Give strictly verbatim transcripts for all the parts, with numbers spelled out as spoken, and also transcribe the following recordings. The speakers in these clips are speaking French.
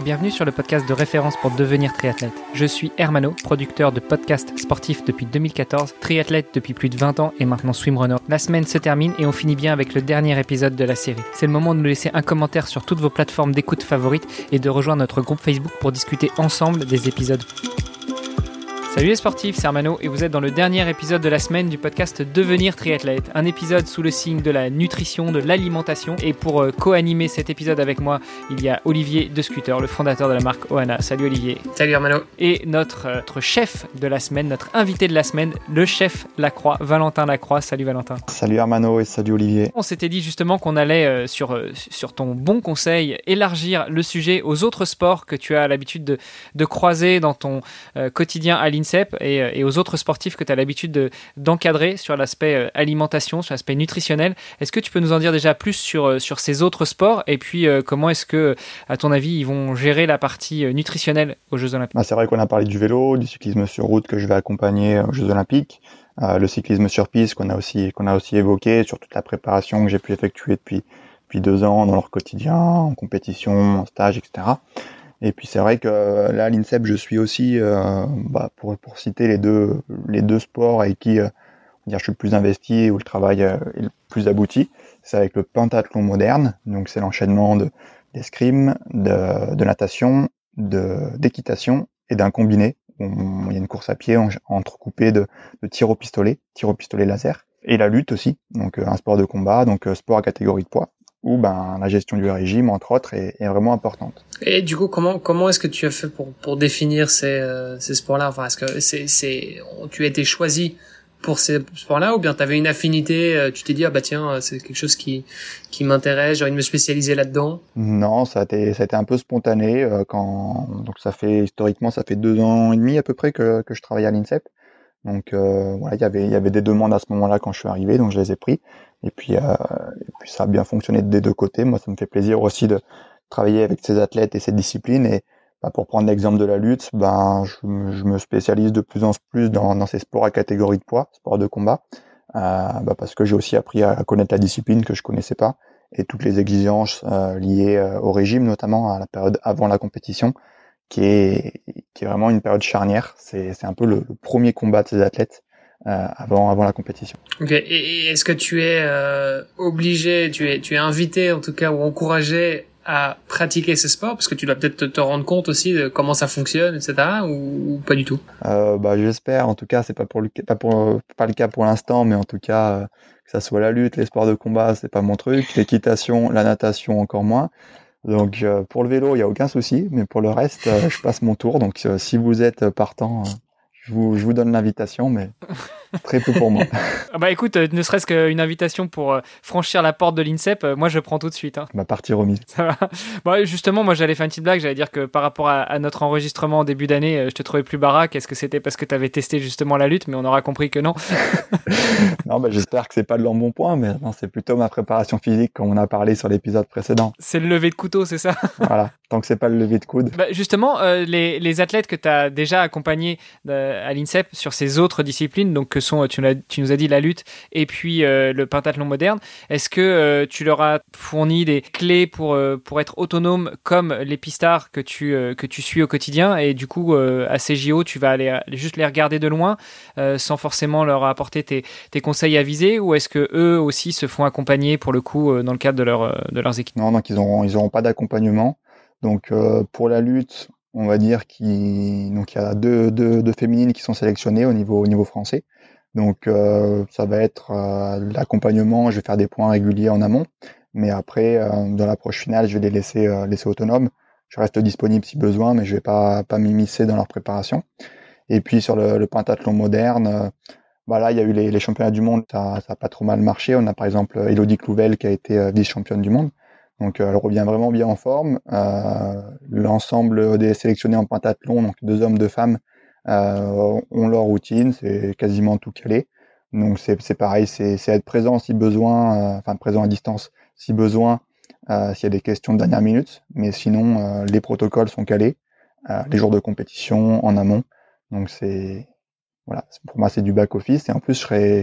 Bienvenue sur le podcast de référence pour devenir triathlète. Je suis Hermano, producteur de podcasts sportifs depuis deux mille quatorze, triathlète depuis plus de vingt ans et maintenant swimrunner. La semaine se termine et on finit bien avec le dernier épisode de la série. C'est le moment de nous laisser un commentaire sur toutes vos plateformes d'écoute favorites et de rejoindre notre groupe Facebook pour discuter ensemble des épisodes. Salut les sportifs, c'est Hermano et vous êtes dans le dernier épisode de la semaine du podcast Devenir triathlète. Un épisode sous le signe de la nutrition, de l'alimentation. Et pour euh, co-animer cet épisode avec moi, il y a Olivier De Scuter, le fondateur de la marque Ohana. Salut Olivier. Salut Hermano. Et notre, euh, notre chef de la semaine, notre invité de la semaine, le chef Lacroix, Valentin Lacroix. Salut Valentin. Salut Hermano et salut Olivier. On s'était dit justement qu'on allait, euh, sur, euh, sur ton bon conseil, élargir le sujet aux autres sports que tu as l'habitude de, de croiser dans ton euh, quotidien à l'INSEP. Et, et aux autres sportifs que tu as l'habitude de, d'encadrer sur l'aspect alimentation, sur l'aspect nutritionnel. Est-ce que tu peux nous en dire déjà plus sur, sur ces autres sports et puis euh, comment est-ce que, à ton avis, ils vont gérer la partie nutritionnelle aux Jeux Olympiques? Bah, c'est vrai qu'on a parlé du vélo, du cyclisme sur route que je vais accompagner aux Jeux Olympiques, euh, le cyclisme sur piste qu'on a aussi, qu'on a aussi évoqué, sur toute la préparation que j'ai pu effectuer depuis, depuis deux ans dans leur quotidien, en compétition, en stage, et cetera. Et puis c'est vrai que là à l'INSEP je suis aussi euh, bah, pour pour citer les deux les deux sports avec qui euh, dire je suis le plus investi, où le travail euh, est le plus abouti, c'est avec le pentathlon moderne. Donc c'est l'enchaînement de d'escrime, de de natation, de d'équitation et d'un combiné. On, il y a une course à pied en, entrecoupée de de tir au pistolet, tir au pistolet laser, et la lutte aussi. Donc euh, un sport de combat, donc euh, sport à catégorie de poids, où ben la gestion du régime entre autres est, est vraiment importante. Et du coup, comment comment est-ce que tu as fait pour pour définir ces euh, ces sports-là? Enfin, est-ce que c'est c'est tu as été choisi pour ces sports-là ou bien tu avais une affinité, euh, tu t'es dit ah bah tiens, c'est quelque chose qui qui m'intéresse, j'ai envie de me spécialiser là-dedans? Non, ça a été ça a été un peu spontané euh, quand donc ça fait historiquement ça fait deux ans et demi à peu près que que je travaille à l'INSEP. Donc euh, voilà, il y avait il y avait des demandes à ce moment-là quand je suis arrivé, donc je les ai pris. Et puis euh, et puis ça a bien fonctionné des deux côtés. Moi, ça me fait plaisir aussi de travailler avec ces athlètes et cette discipline. Et bah, pour prendre l'exemple de la lutte, ben je, me- je me spécialise de plus en plus dans dans ces sports à catégorie de poids, sports de combat, euh, bah, parce que j'ai aussi appris à connaître la discipline que je connaissais pas et toutes les exigences euh, liées euh, au régime, notamment à la période avant la compétition qui est qui est vraiment une période charnière. C'est c'est un peu le, le premier combat de ces athlètes euh, avant avant la compétition. Ok. Et, et est-ce que tu es euh, obligé, tu es tu es invité en tout cas ou encouragé à pratiquer ce sport parce que tu dois peut-être te, te rendre compte aussi de comment ça fonctionne, et cetera. Ou, ou pas du tout? Euh, bah j'espère. En tout cas, c'est pas pour le pas pour pas le cas pour l'instant, mais en tout cas euh, que ça soit la lutte, les sports de combat, c'est pas mon truc. L'équitation, la natation encore moins. Donc euh, pour le vélo, il y a aucun souci, mais pour le reste, euh, je passe mon tour. Donc euh, si vous êtes partant, euh, je vous je vous donne l'invitation, mais très peu pour moi. Ah bah écoute, euh, ne serait-ce qu'une invitation pour euh, franchir la porte de l'INSEP, euh, moi je prends tout de suite. Hein. Ma partie remise. Ça va. Bon, justement, moi j'allais faire une petite blague, j'allais dire que par rapport à, à notre enregistrement en début d'année, euh, je te trouvais plus baraque. Est-ce que c'était parce que tu avais testé justement la lutte? Mais on aura compris que non. Non, bah, j'espère que c'est pas de l'embonpoint, mais non, c'est plutôt ma préparation physique comme on a parlé sur l'épisode précédent. C'est le lever de couteau, c'est ça? Voilà, tant que c'est pas le lever de coude. Bah, justement, euh, les, les athlètes que tu as déjà accompagnés euh, à l'INSEP sur ces autres disciplines, donc que sont, tu, l'as- tu nous as dit, la lutte et puis euh, le pentathlon moderne, est-ce que euh, tu leur as fourni des clés pour, euh, pour être autonome comme les pistards que tu, euh, que tu suis au quotidien et du coup, euh, à ces J O, tu vas aller, aller juste les regarder de loin euh, sans forcément leur apporter tes, tes conseils avisés ou est-ce que eux aussi se font accompagner pour le coup euh, dans le cadre de, leur, euh, de leurs équipes? Non, donc ils auront, ils auront pas d'accompagnement. Donc euh, pour la lutte, on va dire qu'il donc il y a deux, deux, deux féminines qui sont sélectionnées au niveau au niveau français. Donc euh, ça va être euh, l'accompagnement. Je vais faire des points réguliers en amont, mais après euh, dans l'approche finale, je vais les laisser euh, laisser autonomes. Je reste disponible si besoin, mais je vais pas pas m'immiscer dans leur préparation. Et puis sur le, le pentathlon moderne, euh, bah là il y a eu les, les championnats du monde, ça ça a pas trop mal marché. On a par exemple Elodie Clouvel qui a été euh, vice-championne du monde. Donc euh, elle revient vraiment bien en forme. Euh, l'ensemble des sélectionnés en pentathlon, donc deux hommes, deux femmes, euh, ont leur routine, c'est quasiment tout calé. Donc c'est c'est pareil, c'est c'est être présent si besoin, euh, enfin présent à distance si besoin, euh, s'il y a des questions de dernière minute. Mais sinon euh, les protocoles sont calés, euh, les jours de compétition en amont. Donc c'est voilà, c'est- pour moi c'est du back office et en plus je serai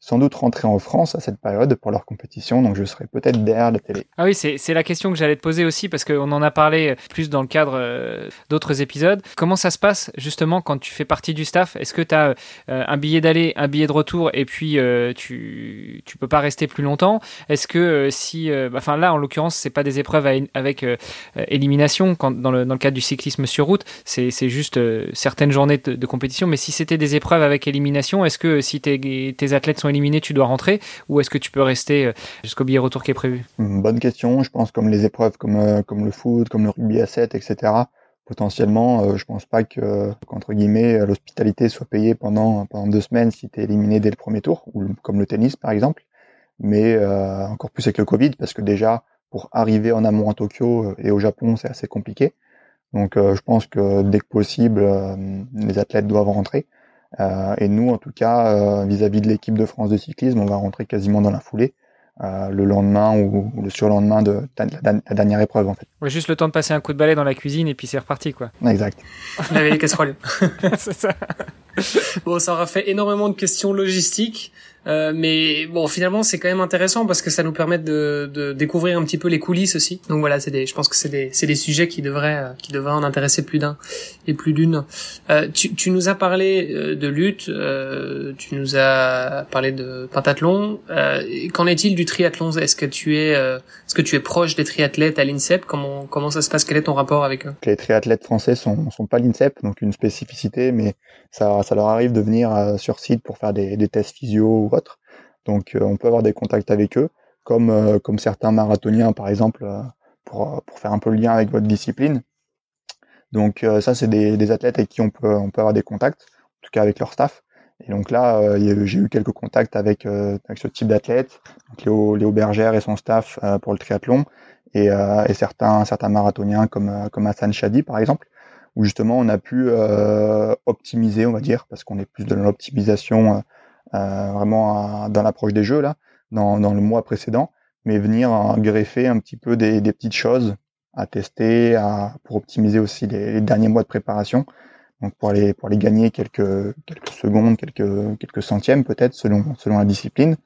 sans doute rentrer en France à cette période pour leur compétition, donc je serai peut-être derrière la télé. Ah oui, c'est, c'est la question que j'allais te poser aussi, parce qu'on en a parlé plus dans le cadre euh, d'autres épisodes. Comment ça se passe justement quand tu fais partie du staff? Est-ce que tu as euh, un billet d'aller, un billet de retour, et puis euh, tu tu peux pas rester plus longtemps? Est-ce que euh, si... Euh, bah, enfin là, en l'occurrence, c'est pas des épreuves à, avec euh, élimination, quand, dans, le, dans le cadre du cyclisme sur route, c'est, c'est juste euh, certaines journées de, de compétition, mais si c'était des épreuves avec élimination, est-ce que si tes, tes athlètes sont éliminés, tu dois rentrer, ou est-ce que tu peux rester jusqu'au billet retour qui est prévu? Bonne question. Je pense comme les épreuves comme euh, comme le foot, comme le rugby à sept, et cetera. Potentiellement, euh, je pense pas que qu'entre guillemets l'hospitalité soit payée pendant pendant deux semaines si t'es éliminé dès le premier tour, ou comme le tennis par exemple. Mais euh, encore plus avec le Covid, parce que déjà pour arriver en amont à Tokyo et au Japon, c'est assez compliqué. Donc euh, je pense que dès que possible, euh, les athlètes doivent rentrer. Euh, et nous, en tout cas, euh, vis-à-vis de l'équipe de France de cyclisme, on va rentrer quasiment dans la foulée, euh, le lendemain ou, ou le surlendemain de, de la, la dernière épreuve, en fait. Ouais, juste le temps de passer un coup de balai dans la cuisine et puis c'est reparti, quoi. Exact. Laver les casseroles. C'est ça. Bon, ça aura fait énormément de questions logistiques. Euh, mais bon, finalement, c'est quand même intéressant parce que ça nous permet de, de découvrir un petit peu les coulisses aussi. Donc voilà, c'est des, je pense que c'est des, c'est des sujets qui devraient, euh, qui devraient en intéresser plus d'un et plus d'une. Euh, tu, tu nous as parlé euh, de lutte, euh, tu nous as parlé de pentathlon. Euh, qu'en est-il du triathlon? Est-ce que tu es, euh, est-ce que tu es proche des triathlètes à l'INSEP? Comment, comment ça se passe? Quel est ton rapport avec eux? Les triathlètes français sont, sont pas l'INSEP, donc une spécificité, mais ça, ça leur arrive de venir euh, sur site pour faire des, des tests physio ou autre. Donc euh, on peut avoir des contacts avec eux, comme euh, comme certains marathoniens par exemple, euh, pour pour faire un peu le lien avec votre discipline. Donc euh, ça c'est des, des athlètes avec qui on peut on peut avoir des contacts, en tout cas avec leur staff. Et donc là euh, j'ai eu quelques contacts avec euh, avec ce type d'athlètes, donc Léo, Léo Bergère et son staff euh, pour le triathlon, et, euh, et certains certains marathoniens comme euh, comme Hassan Chadi par exemple, où justement on a pu euh, optimiser, on va dire, parce qu'on est plus de l'optimisation euh, euh, vraiment à, dans l'approche des jeux là, dans, dans le mois précédent, mais venir euh, greffer un petit peu des, des petites choses à tester, à, pour optimiser aussi les, les derniers mois de préparation, donc pour aller pour aller gagner quelques quelques secondes, quelques quelques centièmes peut-être selon selon la discipline.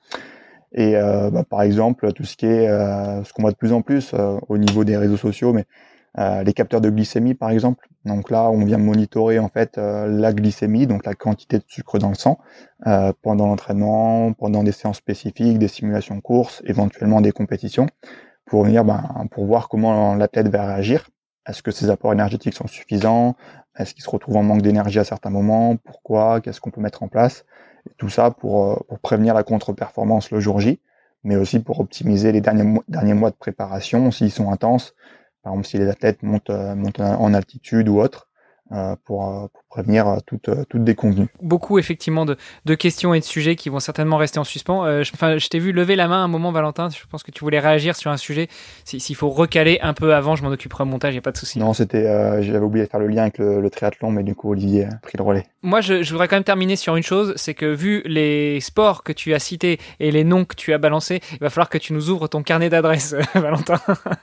Et euh, bah, par exemple tout ce qui est euh, ce qu'on voit de plus en plus euh, au niveau des réseaux sociaux, mais Euh, les capteurs de glycémie par exemple. Donc là, on vient monitorer en fait euh, la glycémie, donc la quantité de sucre dans le sang, euh, pendant l'entraînement, pendant des séances spécifiques, des simulations de courses, éventuellement des compétitions, pour venir, ben, pour voir comment l'athlète va réagir. Est-ce que ses apports énergétiques sont suffisants? Est-ce qu'il se retrouve en manque d'énergie à certains moments? Pourquoi? Qu'est-ce qu'on peut mettre en place? Et tout ça pour, pour prévenir la contre-performance le jour J, mais aussi pour optimiser les derniers mois, derniers mois de préparation s'ils sont intenses. Par exemple, si les athlètes montent, euh, montent en altitude ou autre, euh, pour, euh, pour prévenir euh, toute, euh, toute déconvenue. Beaucoup, effectivement, de, de questions et de sujets qui vont certainement rester en suspens. Euh, je, enfin, je t'ai vu lever la main un moment, Valentin. Je pense que tu voulais réagir sur un sujet. S'il si faut recaler un peu avant, je m'en occuperai au montage, il n'y a pas de souci. Non, c'était, euh, j'avais oublié de faire le lien avec le, le triathlon, mais du coup, Olivier a pris le relais. Moi, je, je voudrais quand même terminer sur une chose, c'est que vu les sports que tu as cités et les noms que tu as balancés, il va falloir que tu nous ouvres ton carnet d'adresses, Valentin.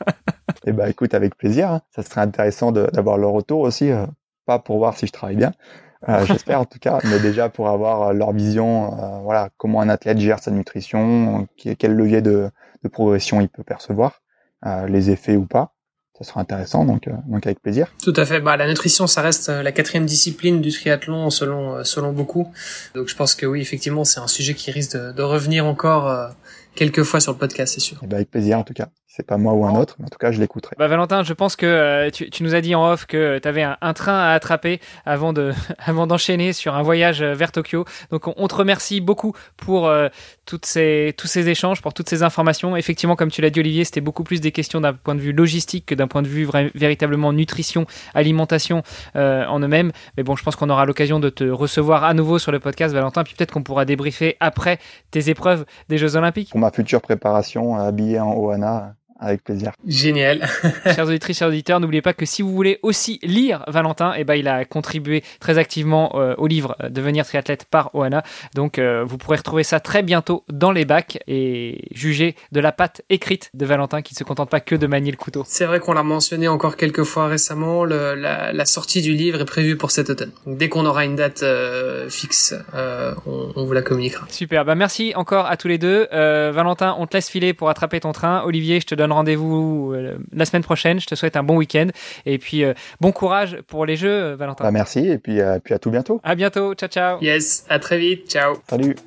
Eh ben, écoute, avec plaisir. Hein. Ça serait intéressant de, d'avoir leur retour aussi, euh, pas pour voir si je travaille bien, euh, j'espère en tout cas, mais déjà pour avoir leur vision, euh, voilà, comment un athlète gère sa nutrition, quel levier de, de progression il peut percevoir, euh, les effets ou pas. Ça sera intéressant, donc, euh, donc avec plaisir. Tout à fait. Bah, la nutrition, ça reste la quatrième discipline du triathlon selon selon beaucoup. Donc, je pense que oui, effectivement, c'est un sujet qui risque de, de revenir encore euh, quelques fois sur le podcast, c'est sûr. Et ben avec plaisir en tout cas. C'est pas moi ou un autre, mais en tout cas, je l'écouterai. Bah Valentin, je pense que euh, tu, tu nous as dit en off que tu avais un, un train à attraper avant de, avant d'enchaîner sur un voyage vers Tokyo. Donc on, on te remercie beaucoup pour euh, toutes ces, tous ces échanges, pour toutes ces informations. Effectivement, comme tu l'as dit Olivier, c'était beaucoup plus des questions d'un point de vue logistique que d'un point de vue vra- véritablement nutrition, alimentation euh, en eux-mêmes. Mais bon, je pense qu'on aura l'occasion de te recevoir à nouveau sur le podcast, Valentin. Puis peut-être qu'on pourra débriefer après tes épreuves des Jeux Olympiques. Pour ma future préparation, habillé en Ohana, avec plaisir. Génial. Chers auditrices, chers auditeurs, n'oubliez pas que si vous voulez aussi lire Valentin, eh ben, il a contribué très activement euh, au livre euh, Devenir triathlète par Oana. Donc, euh, vous pourrez retrouver ça très bientôt dans les bacs et juger de la patte écrite de Valentin qui ne se contente pas que de manier le couteau. C'est vrai qu'on l'a mentionné encore quelques fois récemment, le, la, la sortie du livre est prévue pour cet automne. Donc, dès qu'on aura une date euh, fixe, euh, on, on vous la communiquera. Super, bah merci encore à tous les deux. Euh, Valentin, on te laisse filer pour attraper ton train. Olivier, je te donne rendez-vous euh, la semaine prochaine. Je te souhaite un bon week-end et puis euh, bon courage pour les Jeux, euh, Valentin. Bah, merci et puis, euh, puis à tout bientôt. À bientôt, ciao ciao. Yes, à très vite, ciao. Salut.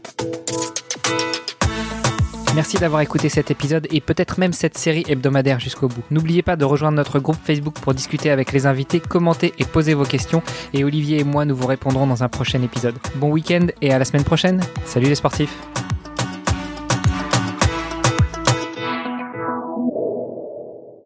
Merci d'avoir écouté cet épisode et peut-être même cette série hebdomadaire jusqu'au bout. N'oubliez pas de rejoindre notre groupe Facebook pour discuter avec les invités, commenter et poser vos questions. Et Olivier et moi, nous vous répondrons dans un prochain épisode. Bon week-end et à la semaine prochaine. Salut les sportifs.